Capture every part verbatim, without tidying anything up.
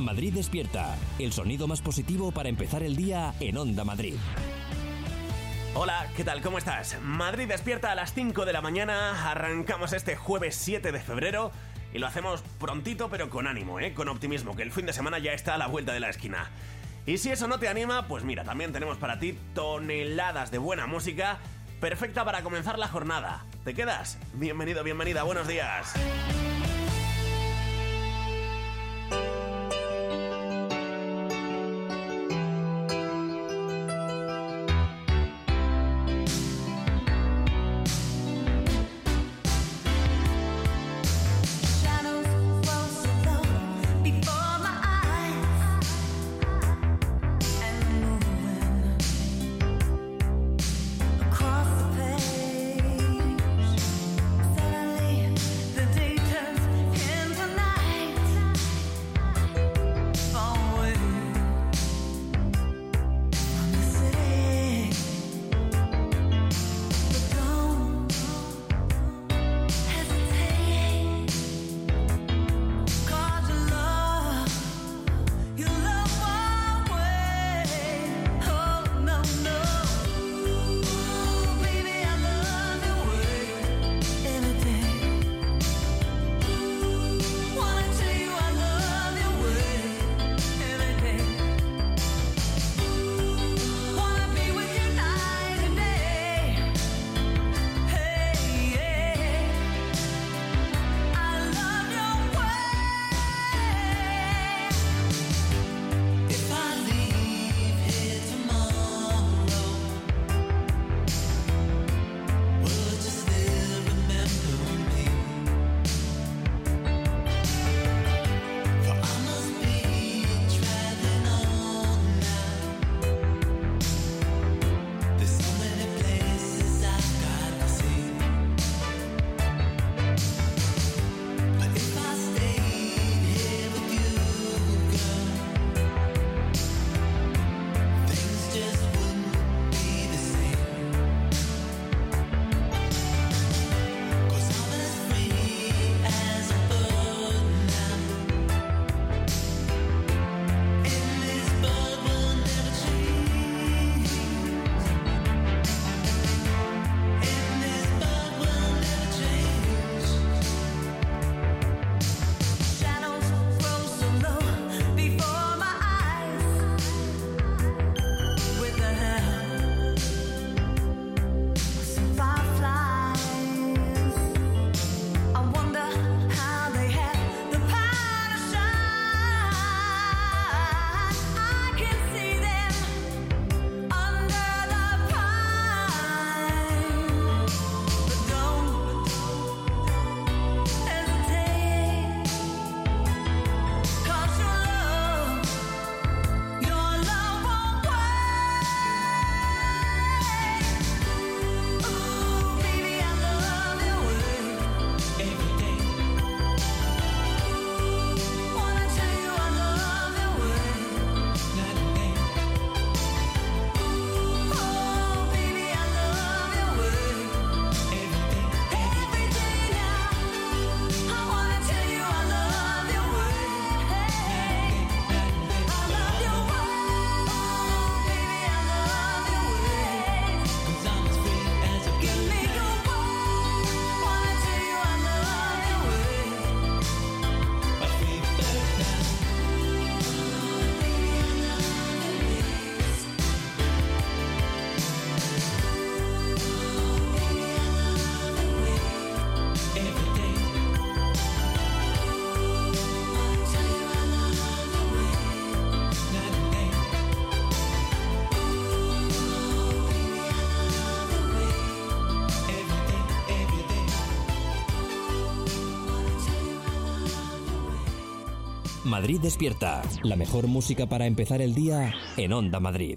Madrid Despierta, el sonido más positivo para empezar el día en Onda Madrid. Hola, ¿qué tal? ¿Cómo estás? Madrid Despierta a las cinco de la mañana, arrancamos este jueves siete de febrero y lo hacemos prontito pero con ánimo, ¿eh? Con optimismo, que el fin de semana ya está a la vuelta de la esquina. Y si eso no te anima, pues mira, también tenemos para ti toneladas de buena música, perfecta para comenzar la jornada. ¿Te quedas? Bienvenido, bienvenida, buenos días. Madrid Despierta, la mejor música para empezar el día en Onda Madrid.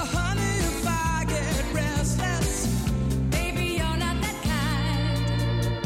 Baby, you're not that kind.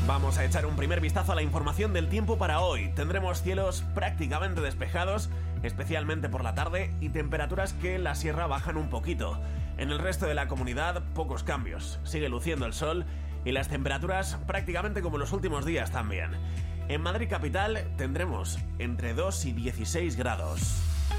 Vamos a echar un primer vistazo a la información del tiempo para hoy. Tendremos cielos prácticamente despejados, especialmente por la tarde, y temperaturas que en la sierra bajan un poquito. En el resto de la comunidad, pocos cambios. Sigue luciendo el sol y las temperaturas prácticamente como los últimos días también. En Madrid capital tendremos entre dos y dieciséis grados.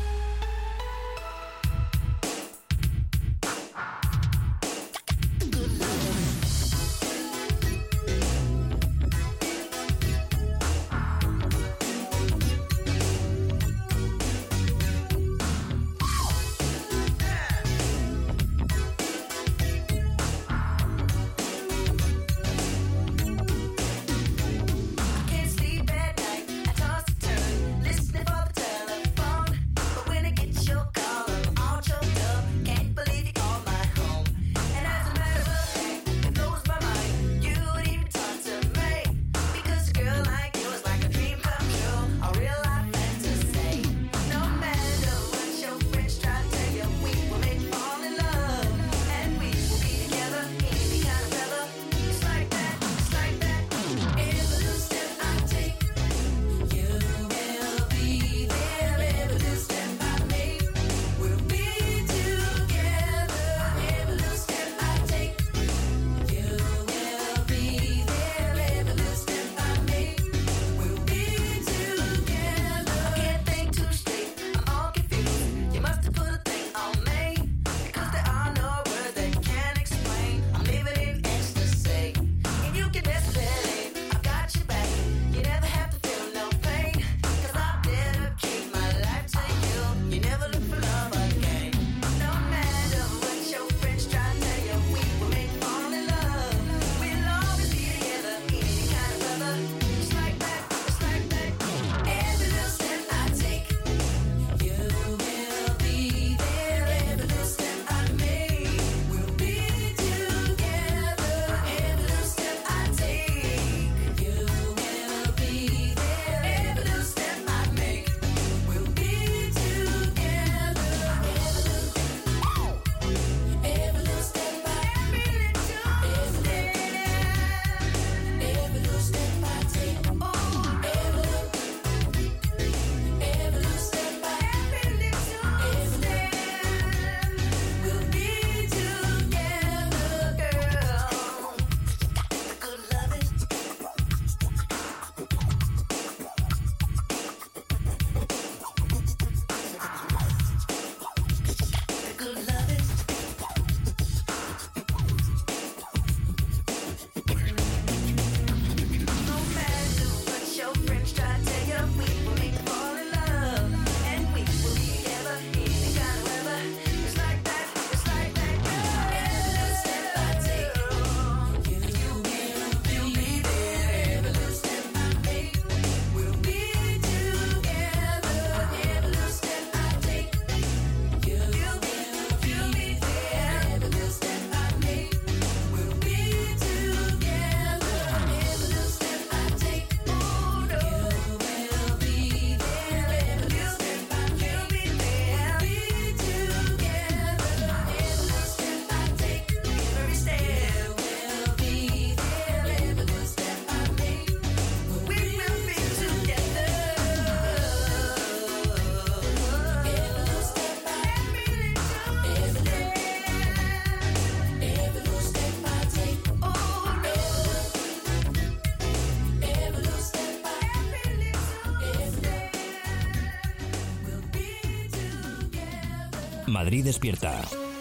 Madrid despierta.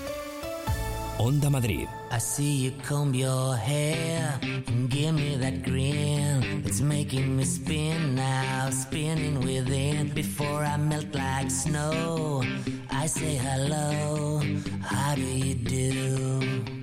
Onda Madrid. I see you comb your hair and give me that grin. It's making me spin now, spinning within. Before I melt like snow, I say hello, how do you do?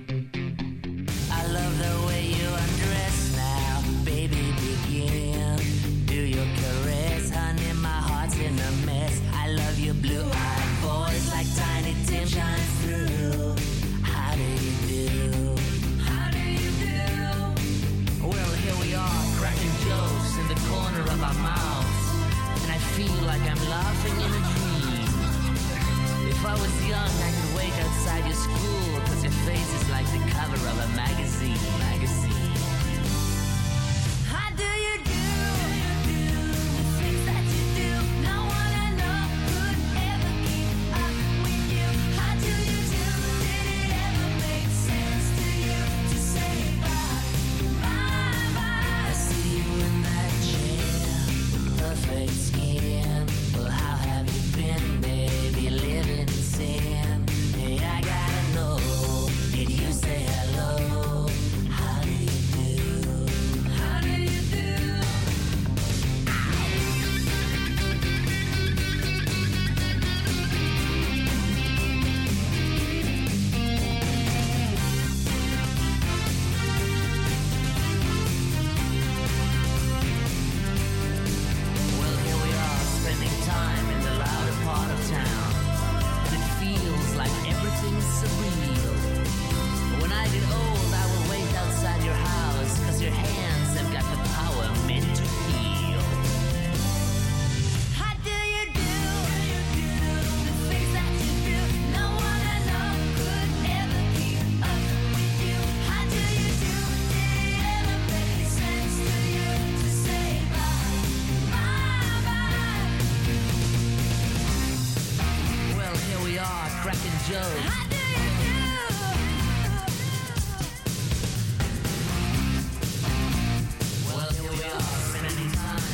I love the way you undress now, baby, begin. Do your caress, honey, my heart's in a mess. I love your blue-eyed voice like Tiny Tim shines through. How do you do? How do you do? Well, here we are, cracking jokes in the corner of our mouths, and I feel like I'm laughing in a dream. If I was young, I could wait outside your school, cause your face is like the cover of a magazine, magazine. cracking jokes. How do you do? Well, here we are, spending time.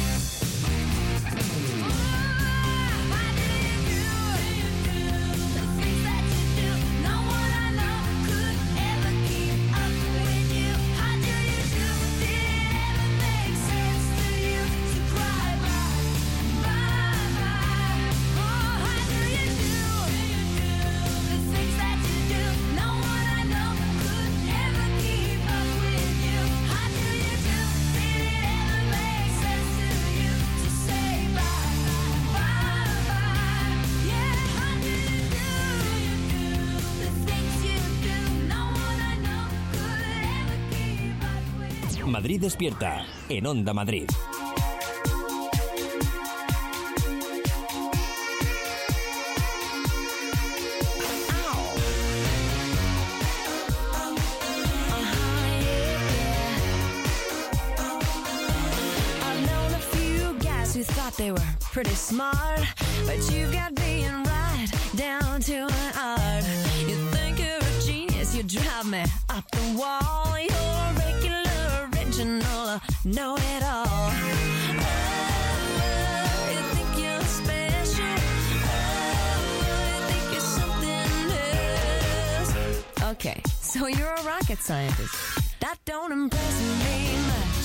Madrid Despierta, en Onda Madrid. Who thought they were pretty smart, but you've got being right down to an art. You think you're a genius, you drive me up the wall. You're a regular, original, know it all. Oh, you think you're special. Oh, you think you're something else. Okay, so you're a rocket scientist. That don't impress me much.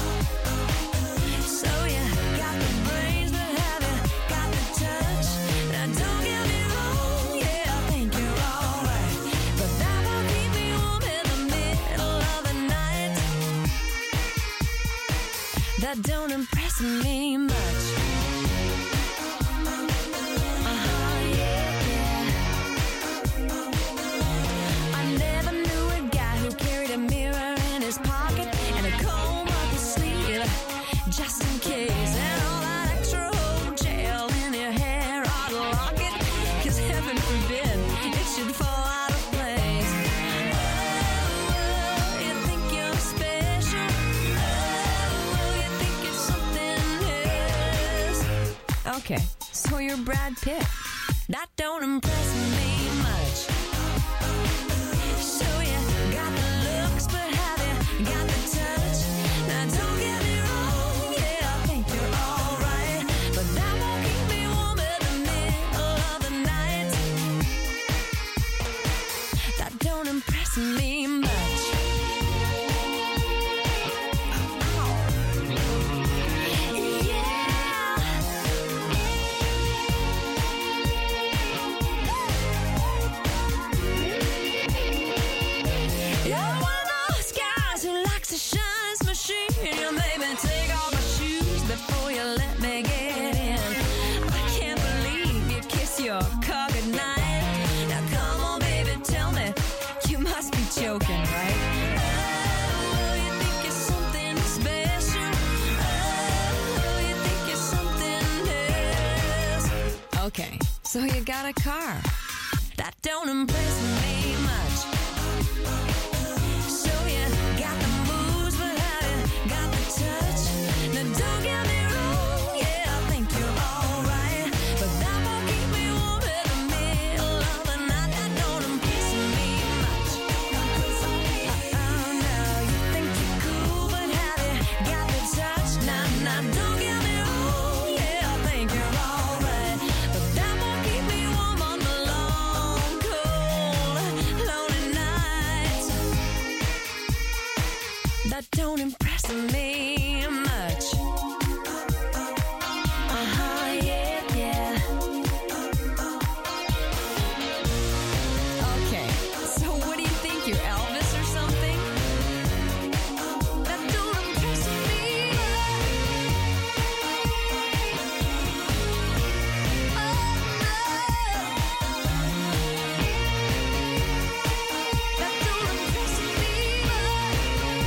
So you got the brains, but have you got the touch? Now don't get me wrong, yeah, I think you're alright, but that won't keep me warm in the middle of the night. That don't impress me much. Uh-huh, yeah, yeah. I never knew a guy who carried a mirror in his pocket and a comb up his sleeve, just in case, and all that extra old gel in your hair ought to lock it, cause heaven forbid it should fall out of place. Oh, you think you're special. Oh, you think you're something else. Okay, so you're Brad Pitt. That don't impress me much. So you got the looks, but have you got the touch? Now don't get me wrong, yeah, I think you're alright, but that won't keep me warm in the middle of the night. That don't impress me much. You're one of those guys who likes to shine his machine. You made me take off my shoes before you let me get in. I can't believe you kiss your car goodnight. Now come on, baby, tell me, you must be joking, right? Oh, you think you're something special. Oh, you think you're something else. Okay, so you got a car. That don't impress me much. So you got the moves, but have you got the touch? Now don't get me wrong, yeah, I think you're alright, but that won't keep me warm in the middle of the night. That don't impress me much. Oh no, you think you're cool, but have you got the touch? Now, now don't get me wrong, yeah, I think you're alright, but that won't keep me warm on the long, cold, lonely nights. That don't impress me much. Uh-huh, yeah, yeah. Okay, so what do you think, you're Elvis or something? That don't impress me much. Oh, no. That don't impress me much.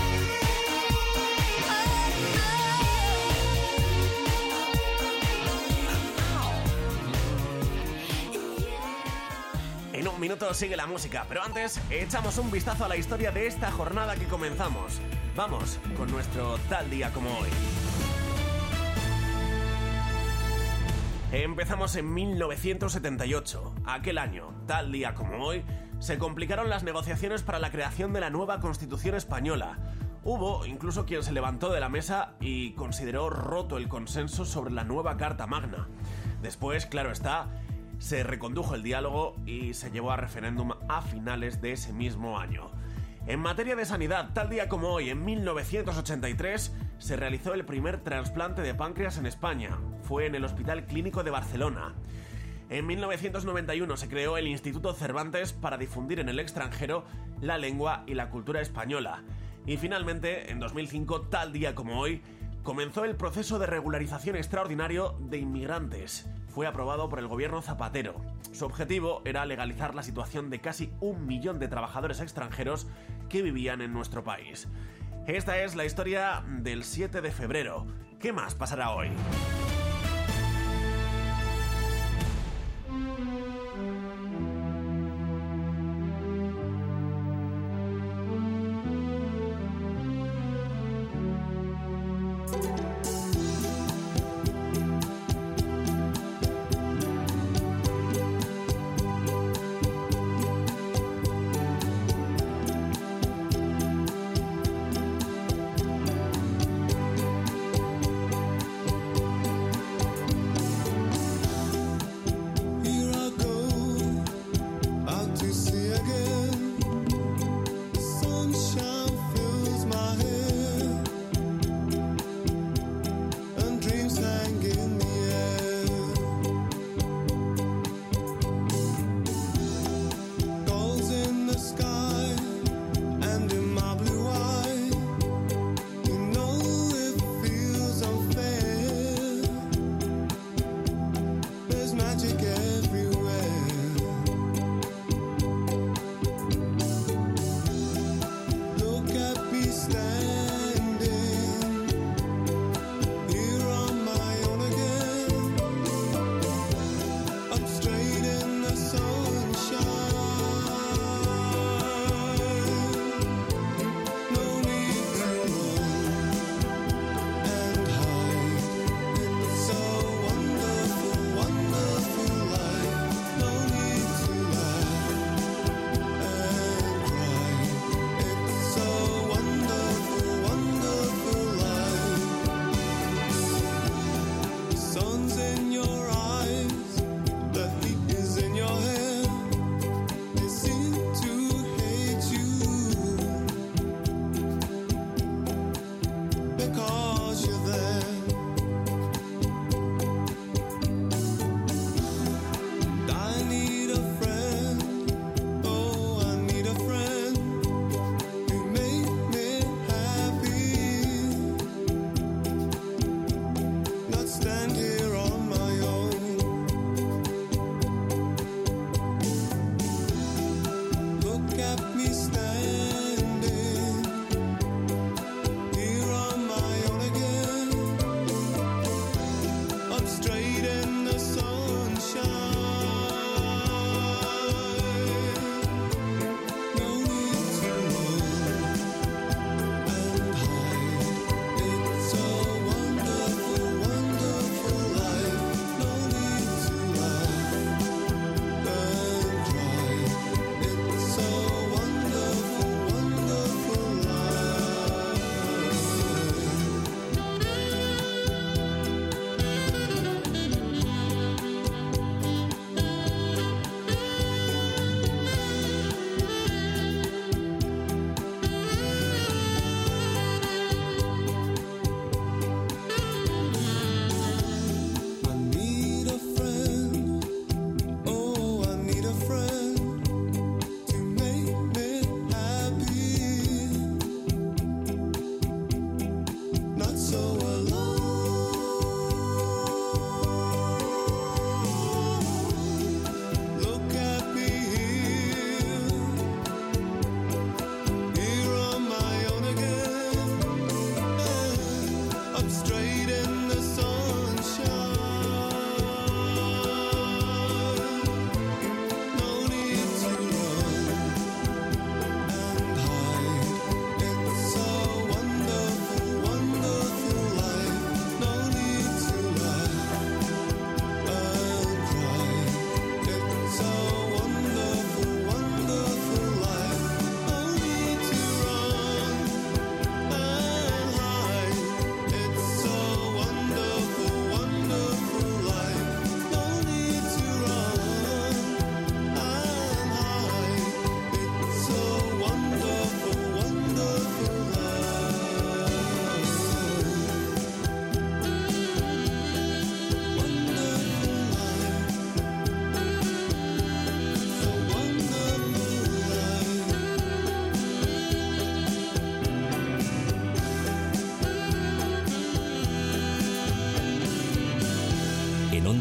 En un minuto sigue la música, pero antes echamos un vistazo a la historia de esta jornada que comenzamos. Vamos con nuestro tal día como hoy. Empezamos en mil novecientos setenta y ocho. Aquel año, tal día como hoy, se complicaron las negociaciones para la creación de la nueva Constitución española. Hubo incluso quien se levantó de la mesa y consideró roto el consenso sobre la nueva Carta Magna. Después, claro está, se recondujo el diálogo y se llevó a referéndum a finales de ese mismo año. En materia de sanidad, tal día como hoy, en mil novecientos ochenta y tres, se realizó el primer trasplante de páncreas en España. Fue en el Hospital Clínico de Barcelona. En mil novecientos noventa y uno se creó el Instituto Cervantes para difundir en el extranjero la lengua y la cultura española. Y finalmente, en dos mil cinco, tal día como hoy, comenzó el proceso de regularización extraordinario de inmigrantes. Fue aprobado por el gobierno Zapatero. Su objetivo era legalizar la situación de casi un millón de trabajadores extranjeros que vivían en nuestro país. Esta es la historia del siete de febrero. ¿Qué más pasará hoy?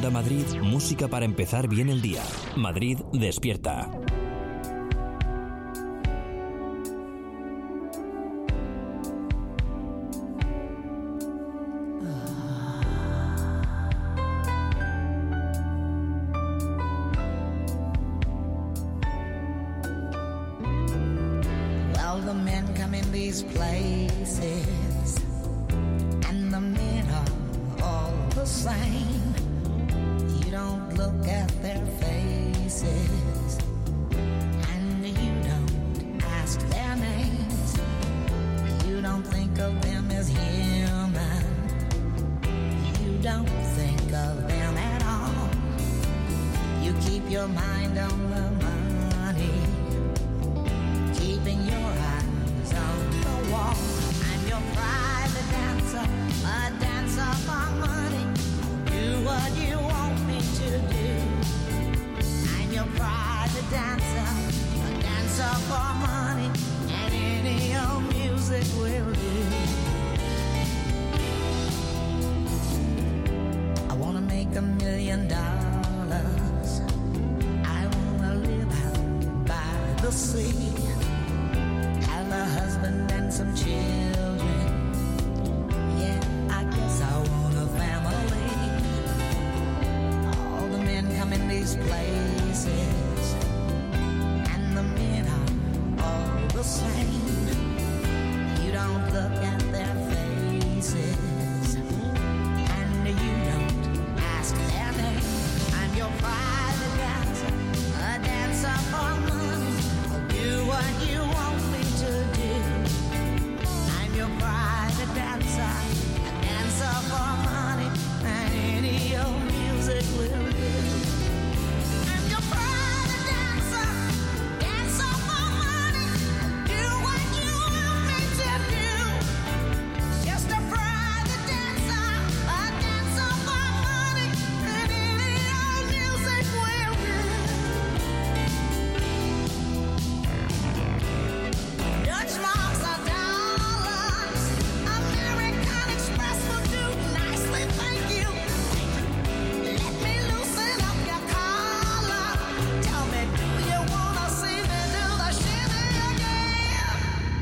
Onda Madrid, música para empezar bien el día. Madrid despierta. Well, the men come in these places, and the men are all the same. You don't look at their faces, and you don't ask their names. You don't think of them as human. You don't think of them at all. You keep your mind on the money, keeping your eyes on the wall. I'm your private dancer, a dancer for money. Do what you want me to do. I'm your private dancer, a dancer for money, and any old music will do. I wanna make a million dollars. I wanna live out by the sea, have a husband and some children. Yeah, I guess I want a family. All the men come in these places, and the men are all the same. You don't look at their faces, and you don't ask their name. I'm your private dancer, a dancer for money. I'll do what you want me to do. I'm your private dancer, a dancer for money, and any old music will do. I'm your private dancer, dancer for money. Do what you want me to do. Just a private dancer, a dancer for money, and any old music will do. Dutch marks are dollars. American Express will do nicely, thank you. Let me loosen up your collar. Tell me, do you wanna see me do the shimmy again?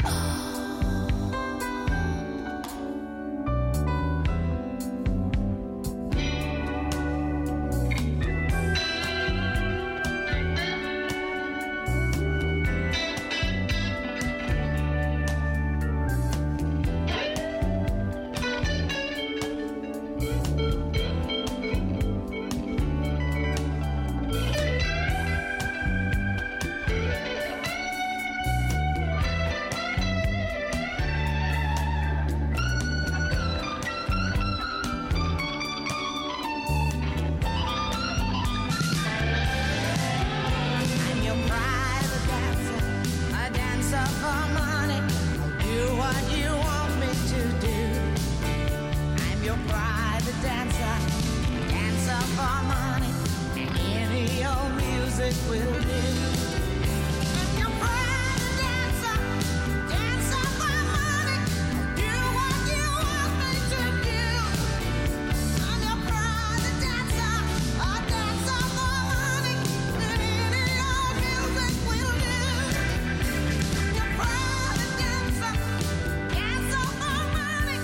I'm your private dancer, a dancer for money. I'll do what you want me to do. I'm your private dancer, dancer for money, and any old music will do. I'm your private dancer, dancer for money. I'll do what you want me to do. I'm your private dancer, a dancer for money, and any old music will do. I'm your private dancer, dancer for money.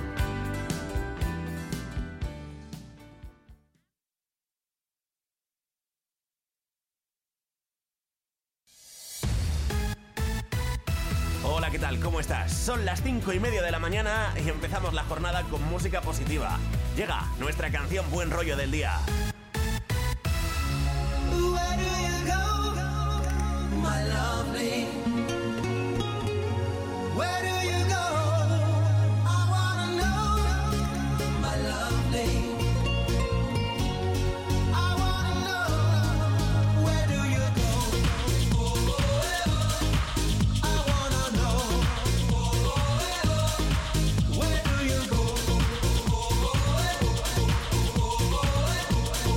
Hola, ¿qué tal? ¿Cómo estás? Son las cinco y media de la mañana y empezamos la jornada con música positiva. Llega nuestra canción Buen Rollo del día. Where do you go, my lovely? Where do you go? I wanna know, my lovely. I wanna know, where do you go? I wanna know, where do you go?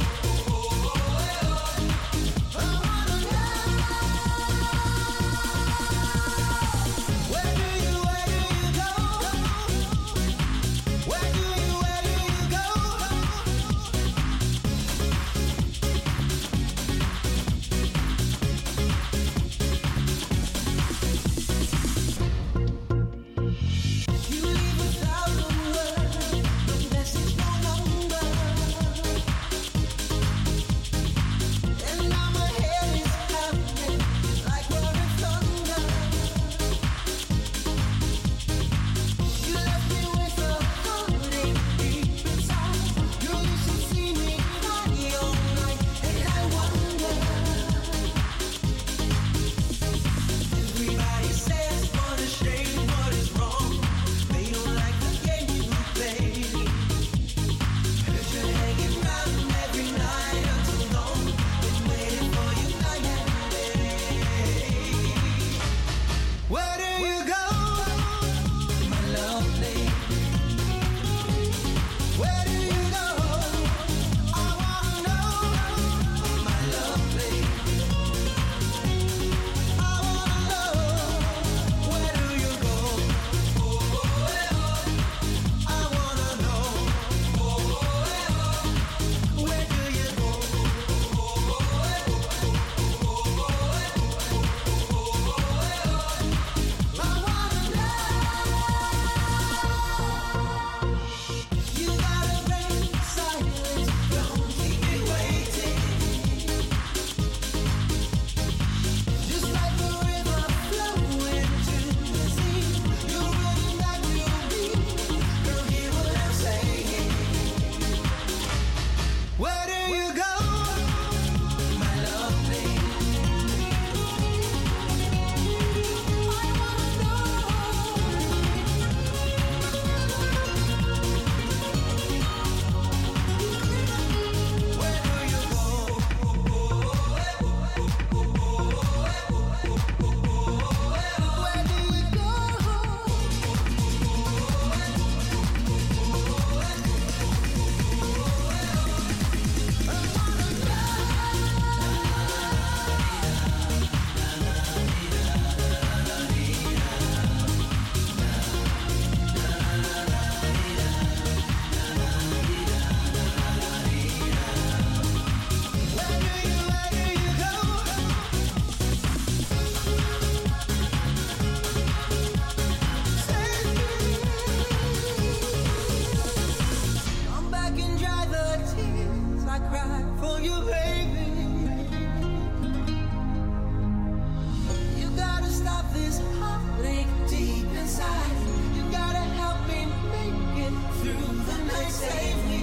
inside. You gotta help me make it through the night. Save me.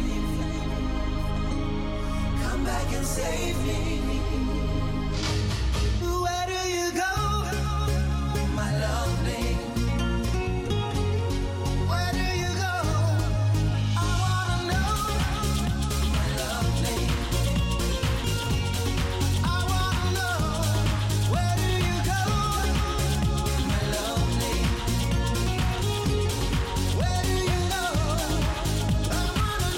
Come back and save me. Where do you go, my lovely? Where do you go? I wanna know, my lovely. I wanna know, where do you go, my lovely? Where do you go? I wanna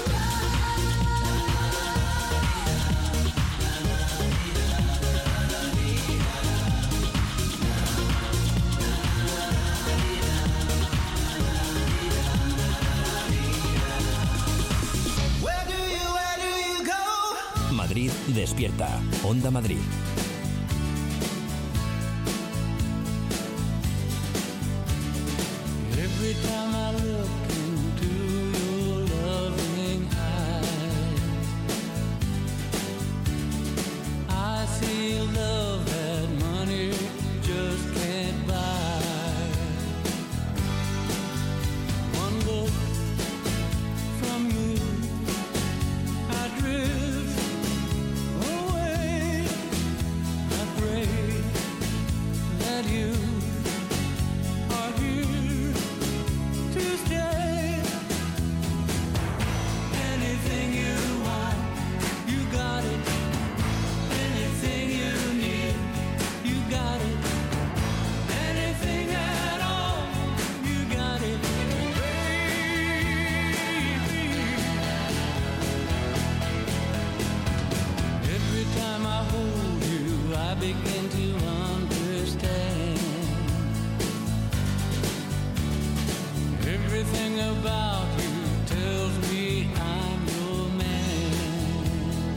Where do you, where do you go? Madrid despierta. Onda Madrid. Every time I look into your loving eyes, I see love that money just can't buy. One look from you, I drift away. I pray that you are here to stay. Anything you want, you got it. Anything you need, you got it. Anything at all, you got it, baby. Every time I hold you, I begin to understand. Everything about you tells me I'm your man.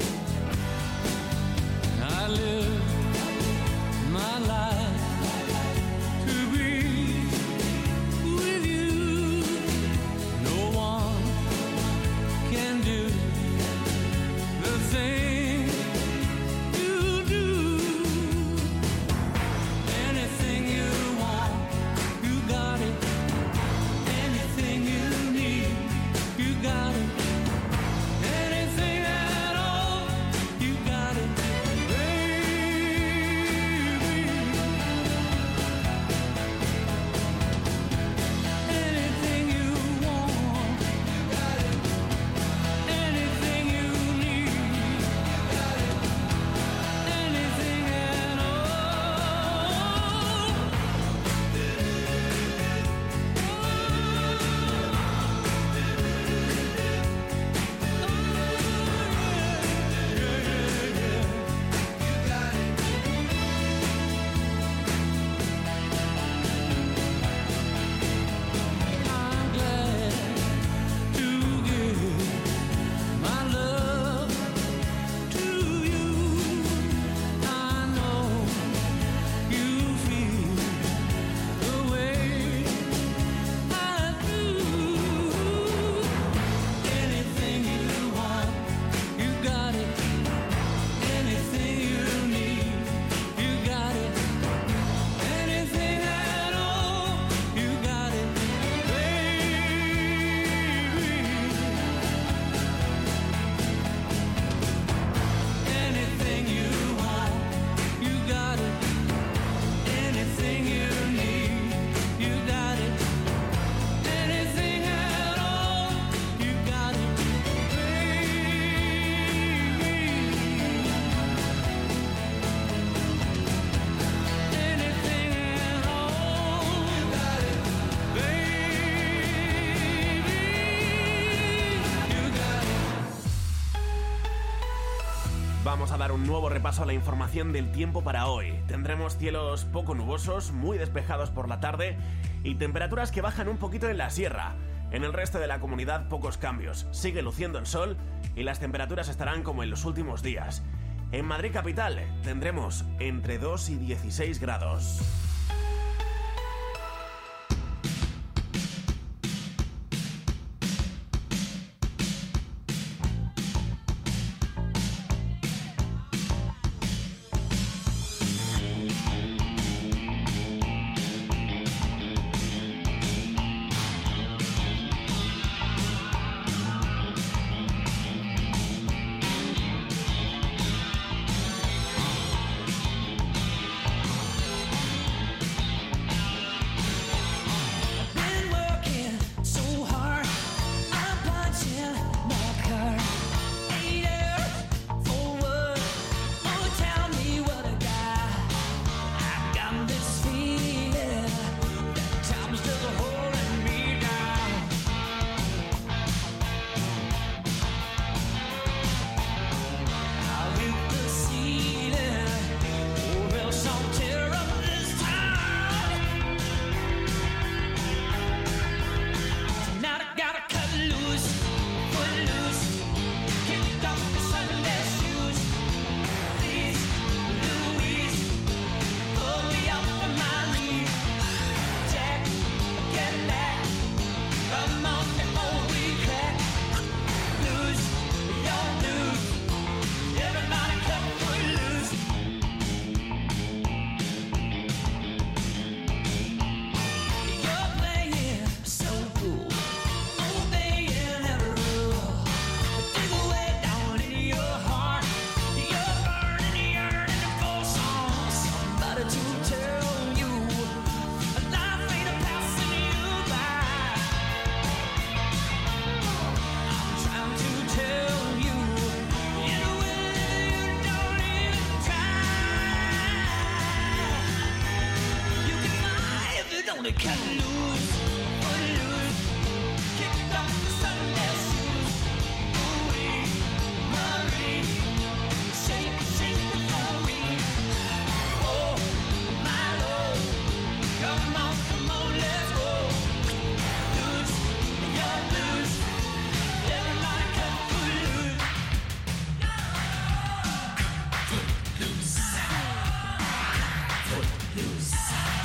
I live my life to be with you. No one can do the thing you do. Anything you want, you got it. Anything you need, you got it. Anything at all, you got it, baby. Anything you want, you got it. Anything you need, you got it. Anything at all. I'm glad to give my love to you. I know you feel the way I do. Anything you want, you got it. Anything you need, you got it. Anything at all, you got it, baby. Anything you want, you got it. Anything you need, you got it. Anything at all, you got it, baby. Anything at all, you got it, baby. You got it. Vamos a dar un nuevo repaso a la información del tiempo para hoy. Tendremos cielos poco nubosos, muy despejados por la tarde y temperaturas que bajan un poquito en la sierra. En el resto de la comunidad pocos cambios. Sigue luciendo el sol y las temperaturas estarán como en los últimos días. En Madrid capital tendremos entre dos y dieciséis grados. gonna cut loose, foot loose, kicked off the Sunday shoes. Ooh-wee, Marie, shake, shake the floor. Oh, my Lord, come on, come on, let's go. Loose, you're loose, everybody cut foot loose. Foot loose, foot loose.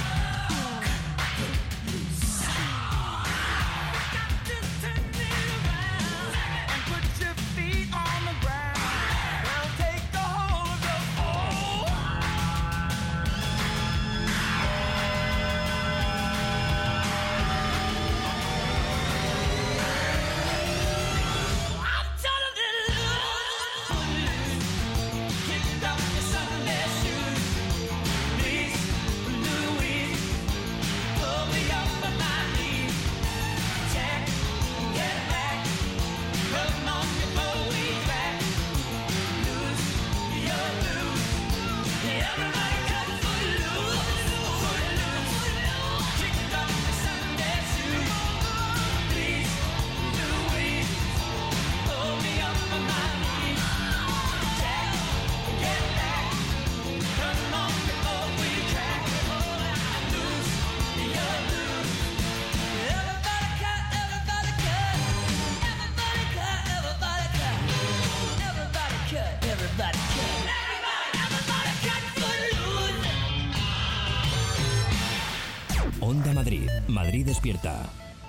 Onda Madrid. Madrid despierta.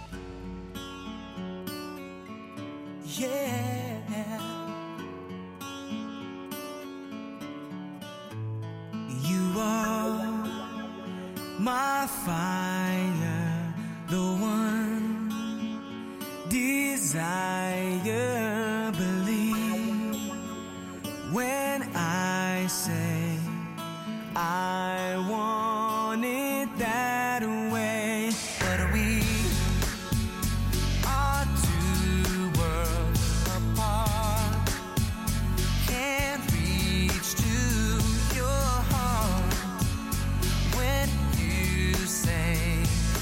Yeah, you are my fire, the one desire. Believe when I say I want it that way, but we are two worlds apart. Can't reach to your heart when you say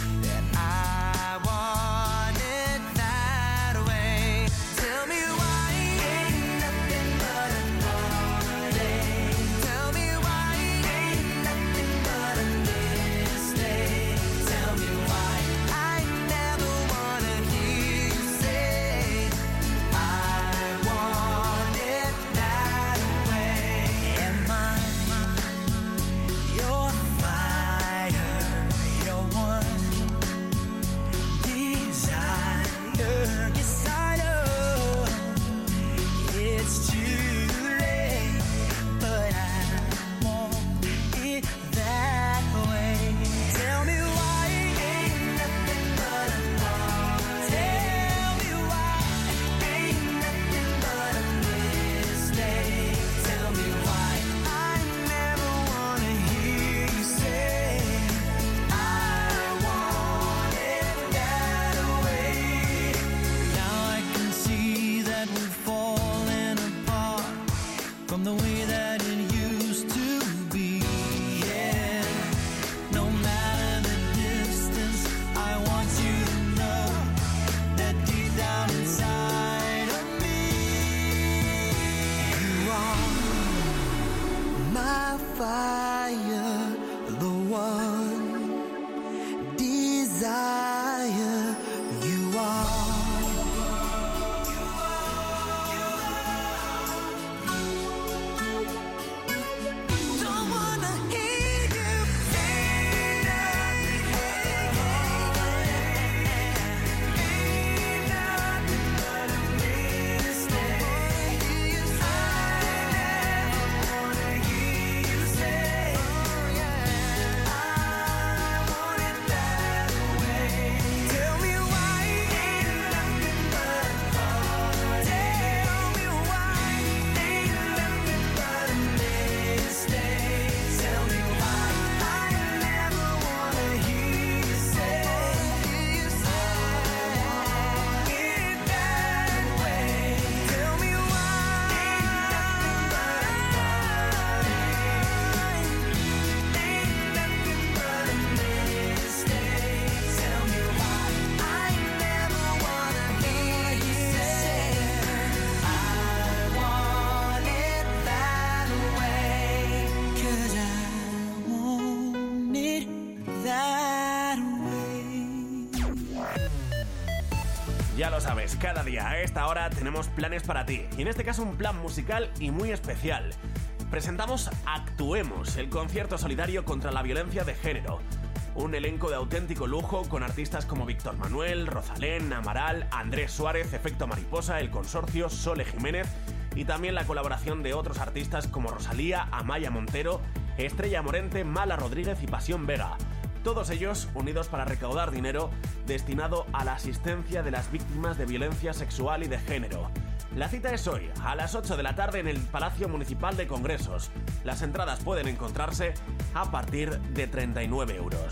Ya lo sabes, cada día a esta hora tenemos planes para ti, y en este caso un plan musical y muy especial. Presentamos Actuemos, el concierto solidario contra la violencia de género. Un elenco de auténtico lujo con artistas como Víctor Manuel, Rosalén, Amaral, Andrés Suárez, Efecto Mariposa, El Consorcio, Sole Jiménez y también la colaboración de otros artistas como Rosalía, Amaya Montero, Estrella Morente, Mala Rodríguez y Pasión Vega. Todos ellos unidos para recaudar dinero destinado a la asistencia de las víctimas de violencia sexual y de género. La cita es hoy, a las ocho de la tarde en el Palacio Municipal de Congresos. Las entradas pueden encontrarse a partir de treinta y nueve euros.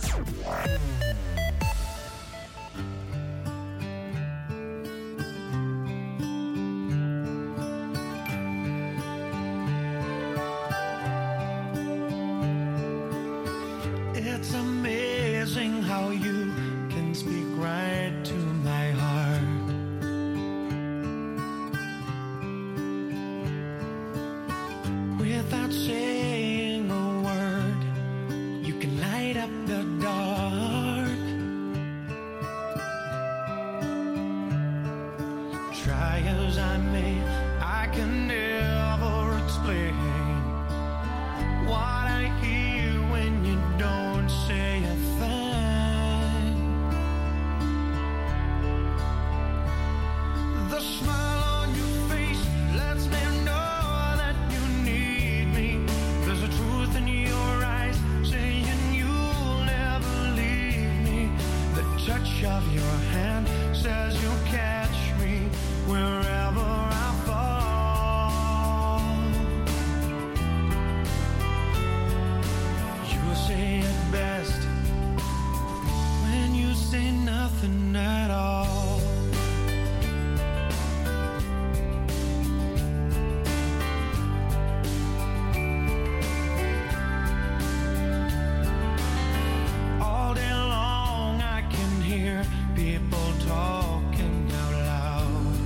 It's amazing how you can speak right to my heart. Without saying a word, you can light up the dark. Try as I may, I can never explain what I hear when you don't say a thing. The smile on your face lets me know that you need me. There's a truth in your eyes saying you'll never leave me. The touch of your hand says you'll catch me wherever I fall. You say it best when you say nothing at all. All day long I can hear people talking out loud.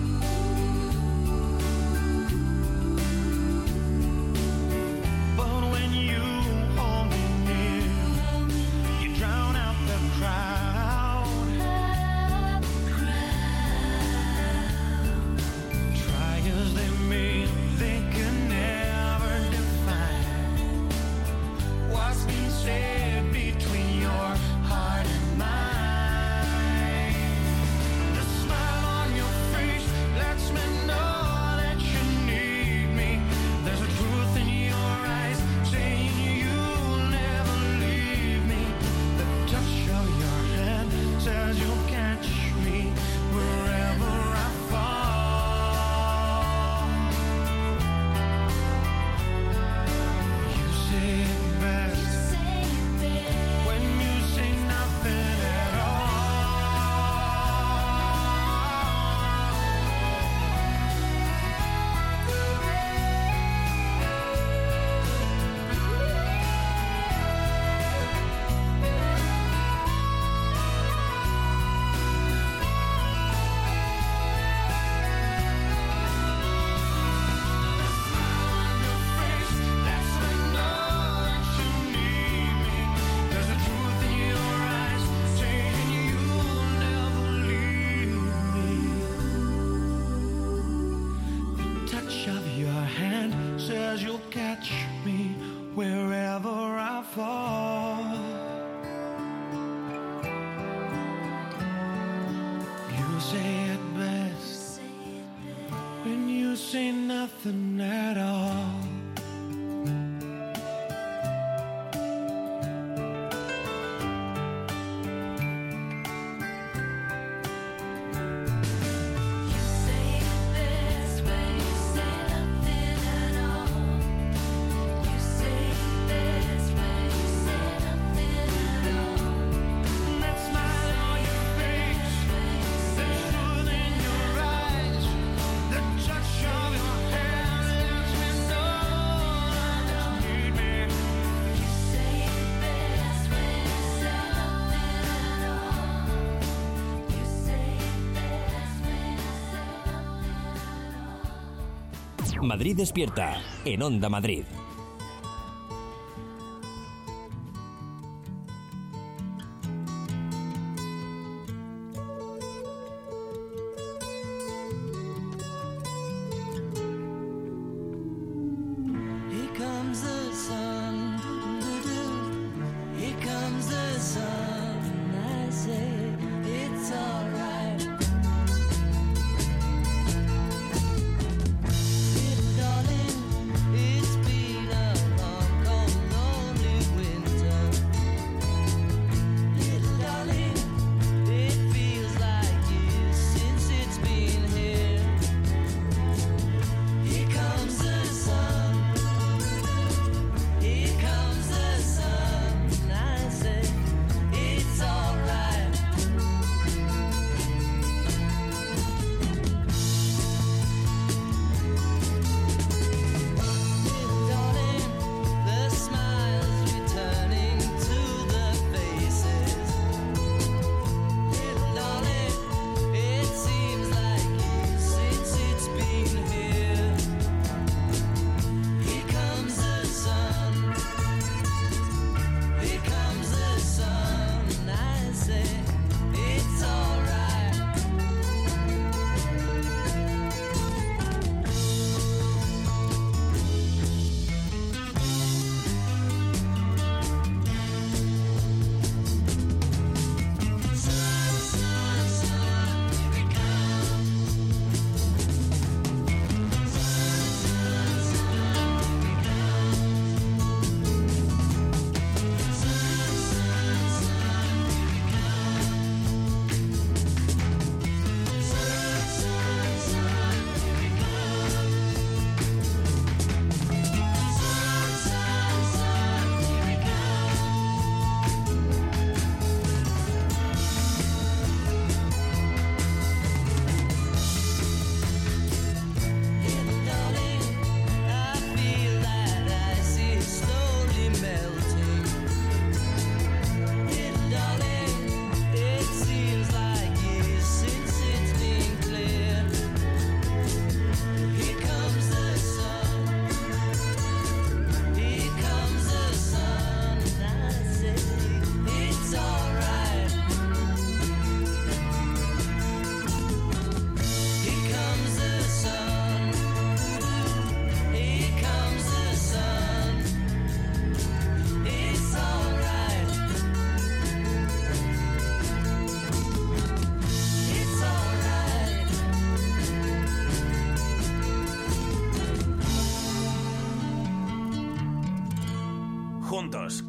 But when you hold me near, you drown out the crowd. Try as they may, they can never define what's been said between your heart and mine. The smile on your face lets me know that you need me. There's a truth in your eyes saying you'll never leave me. The touch of your hand says you'll catch me wherever I fall. You say it best when you say nothing at all. Says you'll catch me wherever I fall. You say it best when you say nothing at all. Madrid Despierta, en Onda Madrid.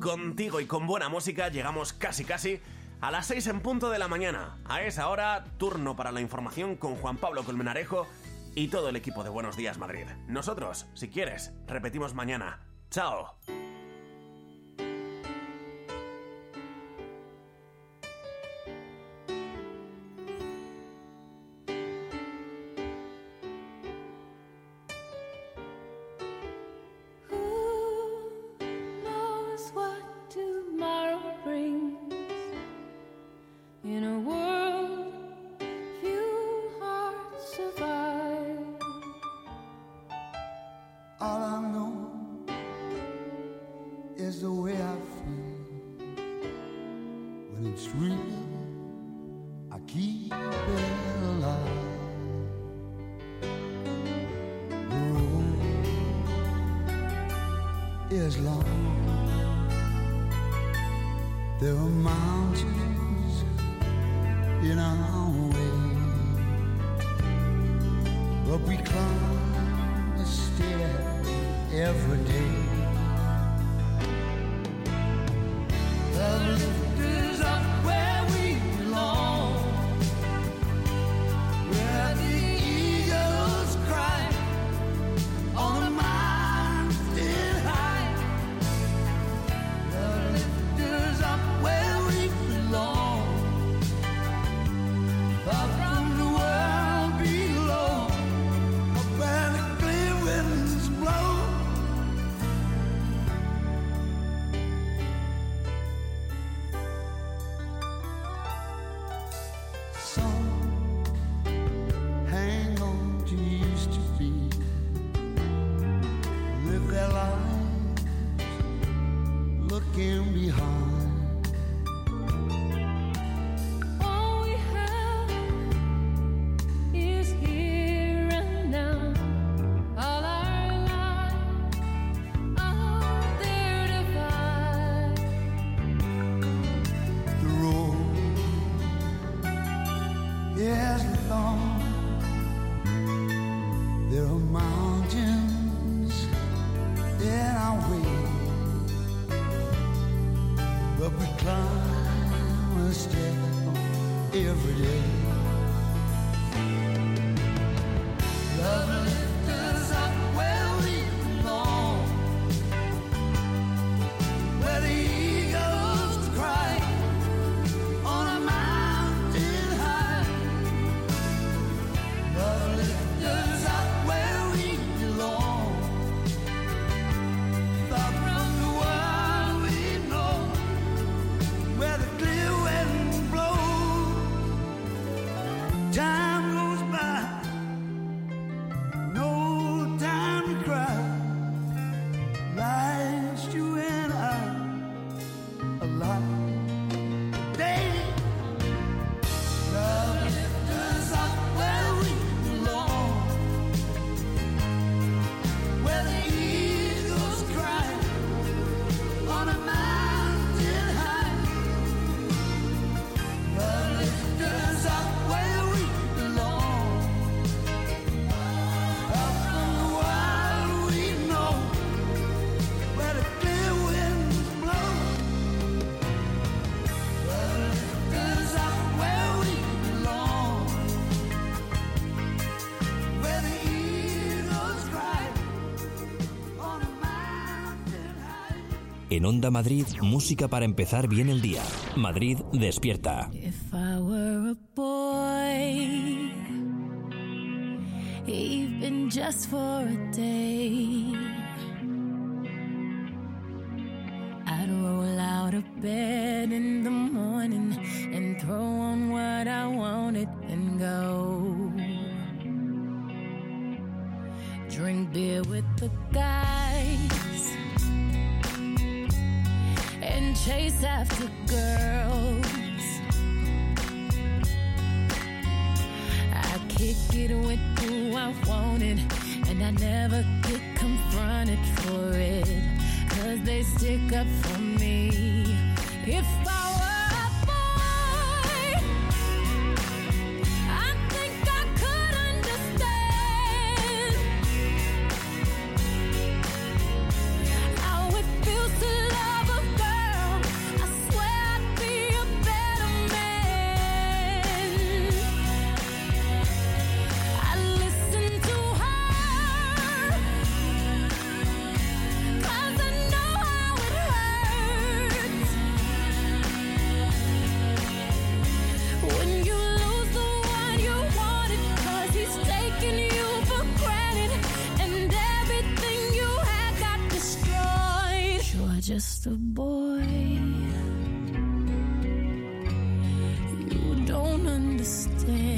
contigo y con buena música llegamos casi casi a las seis en punto de la mañana. A esa hora, turno para la información con Juan Pablo Colmenarejo y todo el equipo de Buenos Días Madrid. Nosotros, si quieres, repetimos mañana. ¡Chao! In a world few hearts survive. All I know is the way I feel. When it's real, I keep it alive. The road is long. There are mountains in our way, but we climb a stair every day. The lift is up where we belong, where the eagles cry on a mountain high. The lift is up where we belong, far from the world below, up where the clear winds blow. Some hang on to used to be, live their lives looking behind. All we have is here and now. All our lives are there to find. The road is long. There are mountains in our way, but we climb a step every day. Love lifts us up where we belong, where the eagles cry on a mountain high. Love lifts us up where we belong, far from the world we know, where the clear winds blow. Time goes by, no time to cry. Life's you and I alive. Day, love lifts us up where we belong, where the eagles cry on a mountain high. Love lifts us up where we belong, up from the wild we know, where the clear winds blow. Love lifts us up where we belong, where the eagles cry on a mountain high. En Onda Madrid, música para empezar bien el día. Madrid despierta. If I were a boy, even just for a day, I'd roll out of bed in the morning and throw on what I wanted and go. Drink beer with the guys and chase after girls. I kick it with who I wanted, and I never get confronted for it, 'cause they stick up for me. If I were a boy, I think I could understand how it feels to love a girl stay.